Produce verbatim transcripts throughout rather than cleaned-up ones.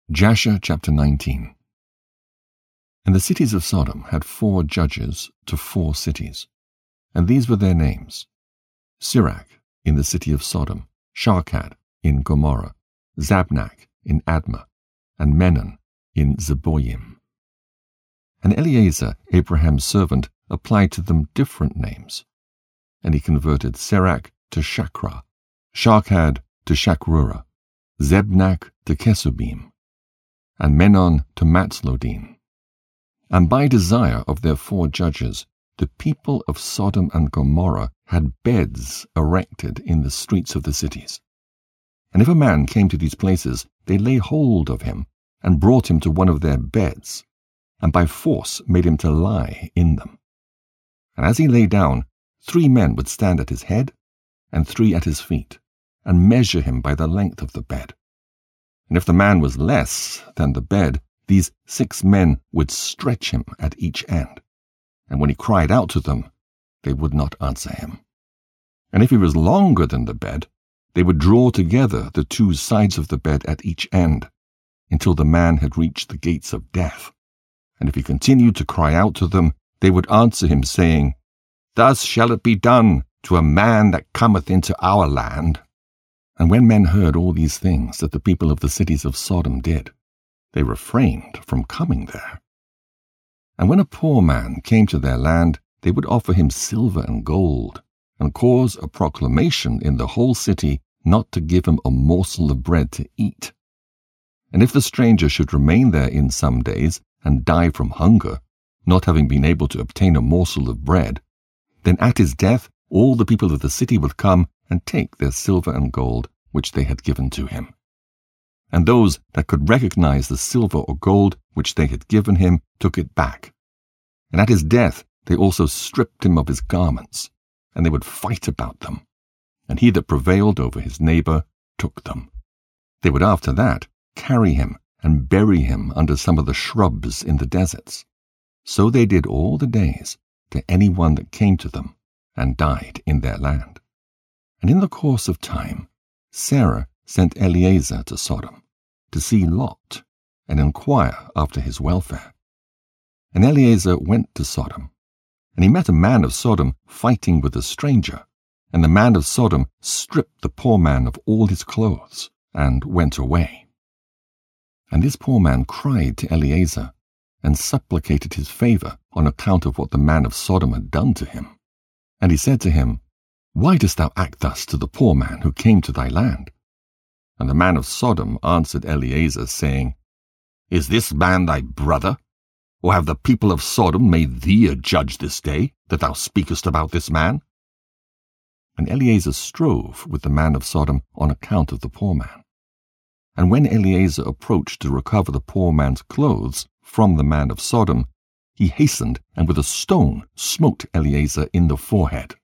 Jasher chapter nineteen. And the cities of Sodom had four judges to four cities, and these were their names: Sirach in the city of Sodom, Sharkad in Gomorrah, Zabnak in Admah, and Menon in Zeboyim. And Eliezer, Abraham's servant, applied to them different names, and he converted Sirach to Shakra, Sharkad to Shakrura, Zebnak to Kesubim, and Menon to Matzlodim. And by desire of their four judges, the people of Sodom and Gomorrah had beds erected in the streets of the cities. And if a man came to these places, they lay hold of him, and brought him to one of their beds, and by force made him to lie in them. And as he lay down, three men would stand at his head, and three at his feet, and measure him by the length of the bed. And if the man was less than the bed, these six men would stretch him at each end. And when he cried out to them, they would not answer him. And if he was longer than the bed, they would draw together the two sides of the bed at each end, until the man had reached the gates of death. And if he continued to cry out to them, they would answer him, saying, Thus shall it be done to a man that cometh into our land. And when men heard all these things that the people of the cities of Sodom did, they refrained from coming there. And when a poor man came to their land, they would offer him silver and gold, and cause a proclamation in the whole city not to give him a morsel of bread to eat. And if the stranger should remain there in some days, and die from hunger, not having been able to obtain a morsel of bread, then at his death all the people of the city would come and take their silver and gold which they had given to him. And those that could recognize the silver or gold which they had given him took it back. And at his death they also stripped him of his garments, and they would fight about them. And he that prevailed over his neighbor took them. They would after that carry him and bury him under some of the shrubs in the deserts. So they did all the days to any one that came to them, and died in their land. And in the course of time, Sarah sent Eliezer to Sodom, to see Lot, and inquire after his welfare. And Eliezer went to Sodom, and he met a man of Sodom fighting with a stranger, and the man of Sodom stripped the poor man of all his clothes, and went away. And this poor man cried to Eliezer, and supplicated his favor on account of what the man of Sodom had done to him. And he said to him, Why dost thou act thus to the poor man who came to thy land? And the man of Sodom answered Eliezer, saying, Is this man thy brother? Or have the people of Sodom made thee a judge this day, that thou speakest about this man? And Eliezer strove with the man of Sodom on account of the poor man. And when Eliezer approached to recover the poor man's clothes from the man of Sodom, he hastened and with a stone smote Eliezer in the forehead.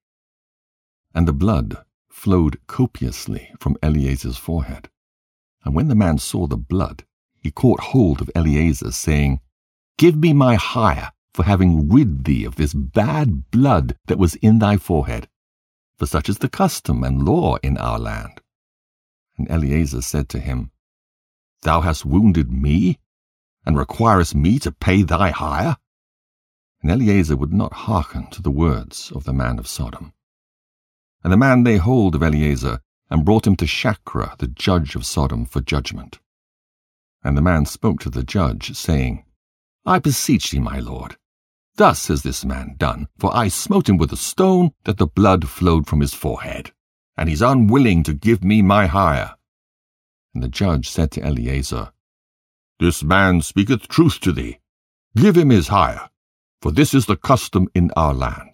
And the blood flowed copiously from Eliezer's forehead. And when the man saw the blood, he caught hold of Eliezer, saying, Give me my hire for having rid thee of this bad blood that was in thy forehead, for such is the custom and law in our land. And Eliezer said to him, Thou hast wounded me, and requirest me to pay thy hire? And Eliezer would not hearken to the words of the man of Sodom. And the man laid hold of Eliezer, and brought him to Shakra, the judge of Sodom, for judgment. And the man spoke to the judge, saying, I beseech thee, my lord, thus has this man done, for I smote him with a stone, that the blood flowed from his forehead, and he is unwilling to give me my hire. And the judge said to Eliezer, This man speaketh truth to thee. Give him his hire, for this is the custom in our land.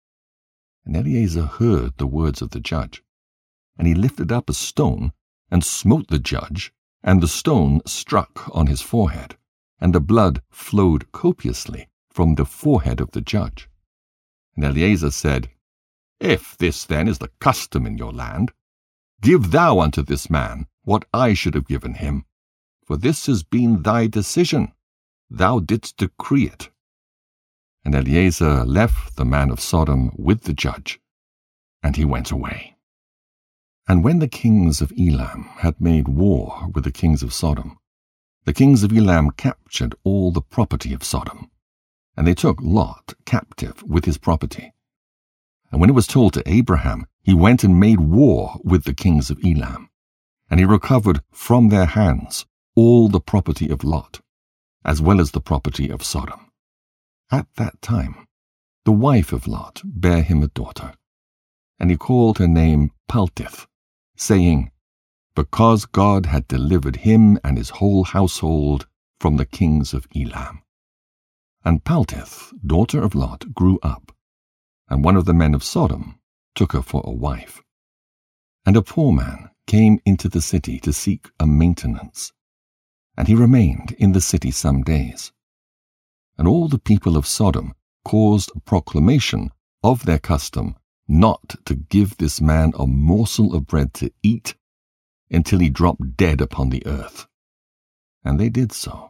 And Eliezer heard the words of the judge, and he lifted up a stone, and smote the judge, and the stone struck on his forehead, and the blood flowed copiously from the forehead of the judge. And Eliezer said, If this then is the custom in your land, give thou unto this man what I should have given him, for this has been thy decision. Thou didst decree it. And Eliezer left the man of Sodom with the judge, and he went away. And when the kings of Elam had made war with the kings of Sodom, the kings of Elam captured all the property of Sodom, and they took Lot captive with his property. And when it was told to Abraham, he went and made war with the kings of Elam, and he recovered from their hands all the property of Lot, as well as the property of Sodom. At that time, the wife of Lot bare him a daughter, and he called her name Paltith, saying, because God had delivered him and his whole household from the kings of Elam. And Paltith, daughter of Lot, grew up, and one of the men of Sodom took her for a wife. And a poor man came into the city to seek a maintenance, and he remained in the city some days. And all the people of Sodom caused a proclamation of their custom not to give this man a morsel of bread to eat until he dropped dead upon the earth. And they did so.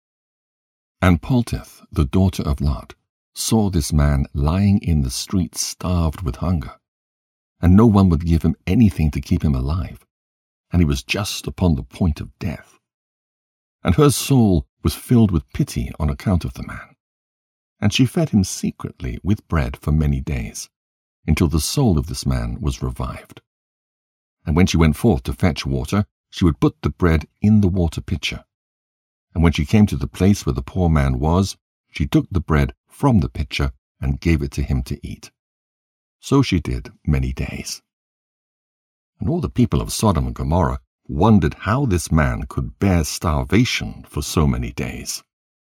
And Paltith, the daughter of Lot, saw this man lying in the street starved with hunger, and no one would give him anything to keep him alive, and he was just upon the point of death. And her soul was filled with pity on account of the man, and she fed him secretly with bread for many days, until the soul of this man was revived. And when she went forth to fetch water, she would put the bread in the water pitcher. And when she came to the place where the poor man was, she took the bread from the pitcher and gave it to him to eat. So she did many days. And all the people of Sodom and Gomorrah wondered how this man could bear starvation for so many days.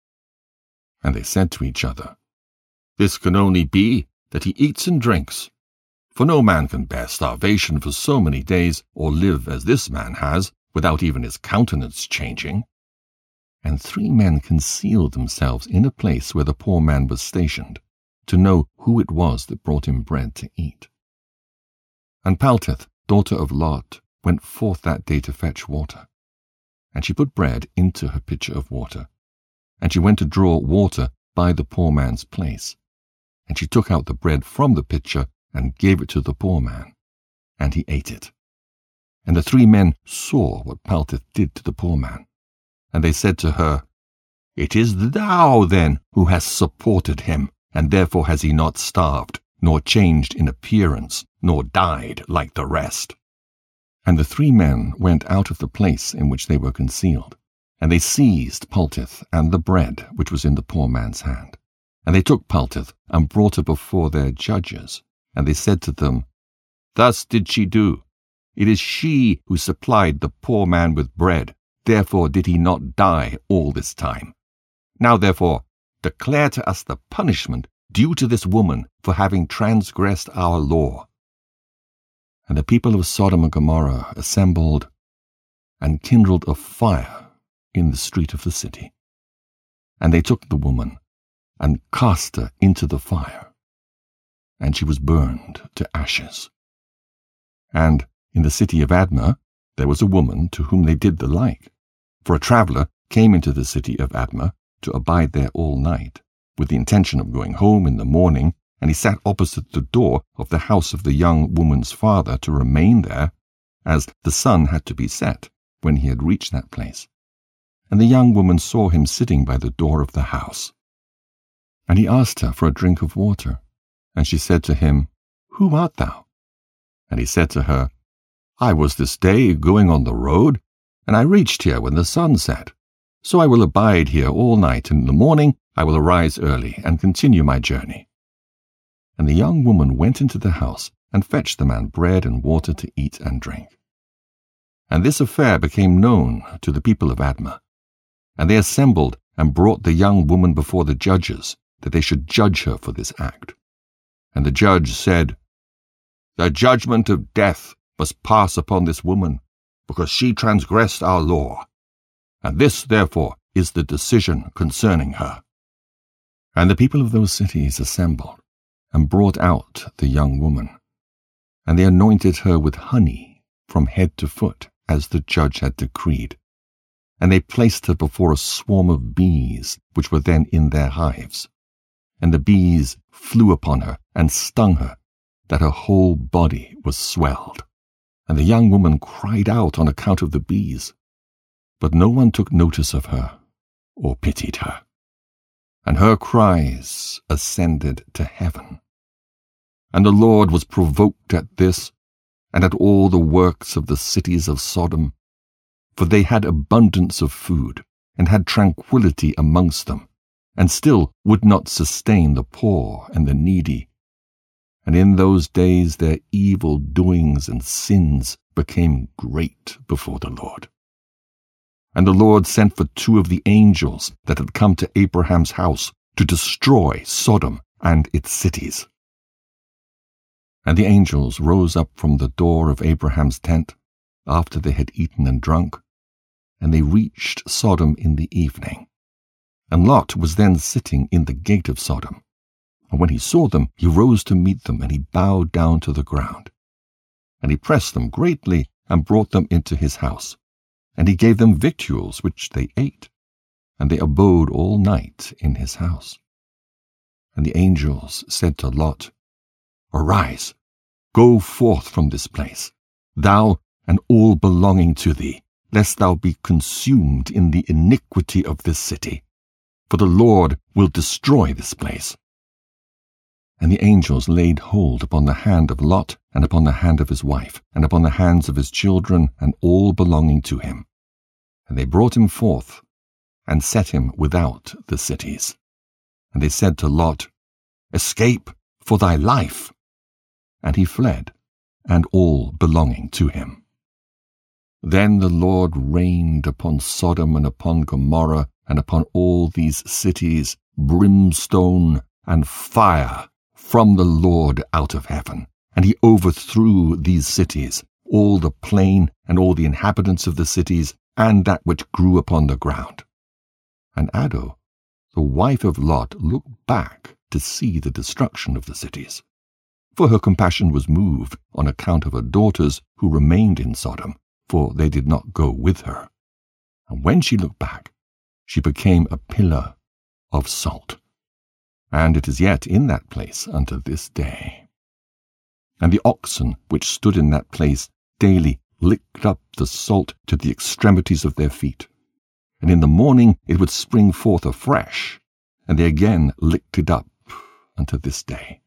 And they said to each other, this can only be that he eats and drinks. For no man can bear starvation for so many days, or live as this man has, without even his countenance changing. And three men concealed themselves in a place where the poor man was stationed, to know who it was that brought him bread to eat. And Paltith, daughter of Lot, went forth that day to fetch water. And she put bread into her pitcher of water, and she went to draw water by the poor man's place. And she took out the bread from the pitcher, and gave it to the poor man, and he ate it. And the three men saw what Paltith did to the poor man, and they said to her, it is thou, then, who hast supported him, and therefore has he not starved, nor changed in appearance, nor died like the rest. And the three men went out of the place in which they were concealed, and they seized Paltith and the bread which was in the poor man's hand. And they took Paltith and brought her before their judges. And they said to them, thus did she do. It is she who supplied the poor man with bread. Therefore did he not die all this time. Now therefore declare to us the punishment due to this woman for having transgressed our law. And the people of Sodom and Gomorrah assembled and kindled a fire in the street of the city. And they took the woman and cast her into the fire, and she was burned to ashes. And in the city of Admah there was a woman to whom they did the like. For a traveller came into the city of Admah to abide there all night, with the intention of going home in the morning, and he sat opposite the door of the house of the young woman's father to remain there, as the sun had to be set when he had reached that place. And the young woman saw him sitting by the door of the house. And he asked her for a drink of water. And she said to him, who art thou? And he said to her, I was this day going on the road, and I reached here when the sun set. So I will abide here all night, and in the morning I will arise early and continue my journey. And the young woman went into the house and fetched the man bread and water to eat and drink. And this affair became known to the people of Admah. And they assembled and brought the young woman before the judges, that they should judge her for this act. And the judge said, the judgment of death must pass upon this woman, because she transgressed our law. And this, therefore, is the decision concerning her. And the people of those cities assembled, and brought out the young woman. And they anointed her with honey from head to foot, as the judge had decreed. And they placed her before a swarm of bees, which were then in their hives. And the bees flew upon her and stung her, that her whole body was swelled. And the young woman cried out on account of the bees. But no one took notice of her or pitied her, and her cries ascended to heaven. And the Lord was provoked at this, and at all the works of the cities of Sodom, for they had abundance of food, and had tranquillity amongst them, and still would not sustain the poor and the needy. And in those days their evil doings and sins became great before the Lord. And the Lord sent for two of the angels that had come to Abraham's house to destroy Sodom and its cities. And the angels rose up from the door of Abraham's tent, after they had eaten and drunk, and they reached Sodom in the evening. And Lot was then sitting in the gate of Sodom. And when he saw them, he rose to meet them, and he bowed down to the ground. And he pressed them greatly, and brought them into his house. And he gave them victuals, which they ate. And they abode all night in his house. And the angels said to Lot, Arise, go forth from this place, thou and all belonging to thee, lest thou be consumed in the iniquity of this city. For the Lord will destroy this place. And the angels laid hold upon the hand of Lot, and upon the hand of his wife, and upon the hands of his children, and all belonging to him. And they brought him forth, and set him without the cities. And they said to Lot, Escape for thy life. And he fled, and all belonging to him. Then the Lord rained upon Sodom and upon Gomorrah, and upon all these cities, brimstone and fire from the Lord out of heaven. And he overthrew these cities, all the plain, and all the inhabitants of the cities, and that which grew upon the ground. And Ado, the wife of Lot, looked back to see the destruction of the cities. For her compassion was moved on account of her daughters who remained in Sodom, for they did not go with her. And when she looked back, she became a pillar of salt. And it is yet in that place unto this day. And the oxen which stood in that place daily licked up the salt to the extremities of their feet. And in the morning it would spring forth afresh, and they again licked it up unto this day.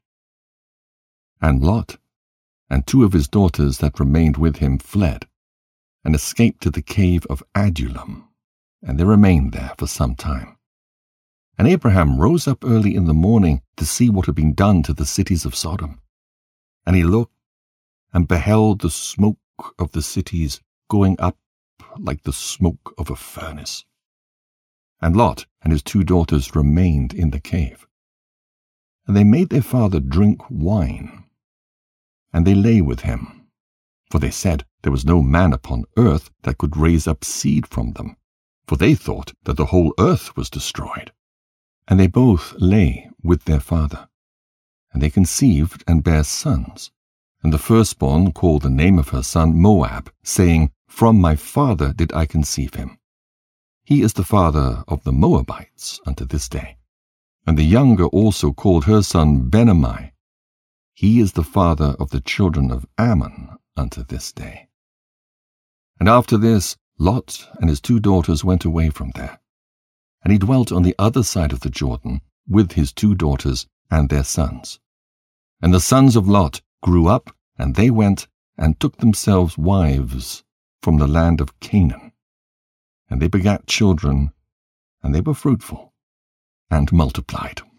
And Lot and two of his daughters that remained with him fled, and escaped to the cave of Adullam, and they remained there for some time. And Abraham rose up early in the morning to see what had been done to the cities of Sodom. And he looked, and beheld the smoke of the cities going up like the smoke of a furnace. And Lot and his two daughters remained in the cave. And they made their father drink wine, and they lay with him, for they said there was no man upon earth that could raise up seed from them, for they thought that the whole earth was destroyed. And they both lay with their father. And they conceived and bare sons. And the firstborn called the name of her son Moab, saying, From my father did I conceive him. He is the father of the Moabites unto this day. And the younger also called her son Benammi. He is the father of the children of Ammon unto this day. And after this, Lot and his two daughters went away from there. And he dwelt on the other side of the Jordan with his two daughters and their sons. And the sons of Lot grew up, and they went and took themselves wives from the land of Canaan. And they begat children, and they were fruitful, and multiplied.